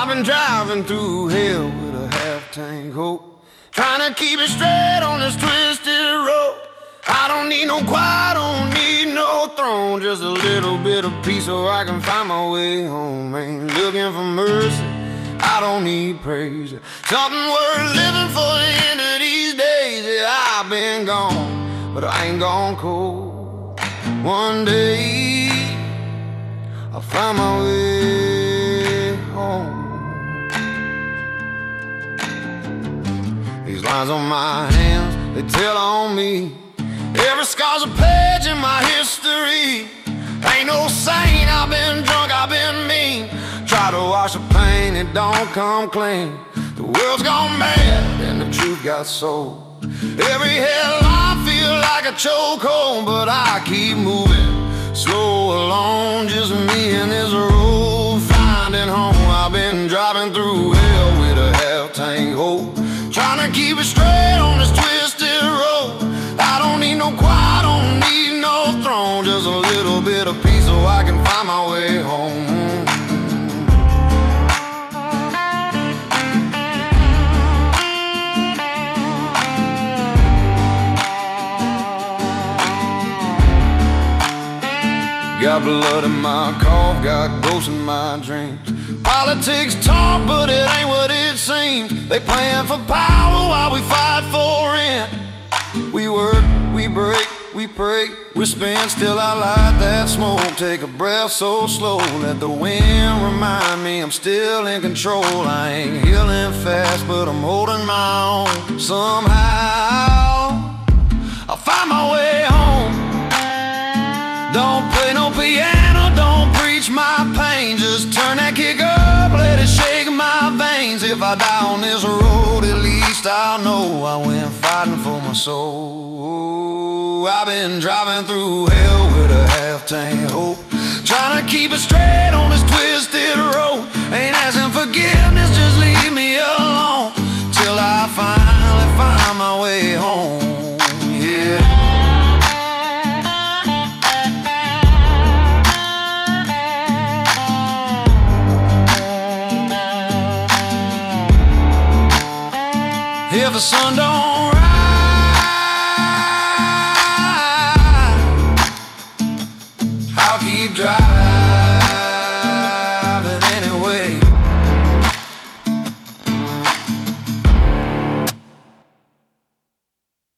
I've been driving through hell with a half-tank hope, trying to keep it straight on this twisted road. I don't need no choir, don't need no throne, just a little bit of peace so I can find my way home. Ain't looking for mercy, I don't need praise, something worth living for the end of these days. Yeah, I've been gone, but I ain't gone cold. One day I'll find my way home. These lines on my hands, they tell on me. Every scar's a page in my history. Ain't no saint, I've been drunk, I've been mean. Try to wash the pain, it don't come clean. The world's gone mad and the truth got sold. Every headline feel like a chokehold, but I keep moving, slow along, just me and this road, finding home. I've been driving through hell with a half-tank hope, trying to keep it straight on this twisted road. I don't need no choir, don't need no throne, just a little bit of peace so I can find my way home. Got blood in my cough, got ghosts in my dreams. Politics talk, but it ain't what it seems. They plan for power while we fight for rent. We work, we break, we pray, we spin, still I light that smoke. Take a breath so slow, let the wind remind me I'm still in control. I ain't healing fast, but I'm holding my own. Somehow I'll find my way home. Don't play no piano, don't preach my pain, just turn that kick up, let it shake my veins. If I die on this road, at least I'll know I went fighting for my soul. I've been driving through hell with a half-tank hope, trying to keep it straight on this twisted road. Ain't asking forgiveness, just leave me alone, till I finally find my way home. Yeah. If the sun don't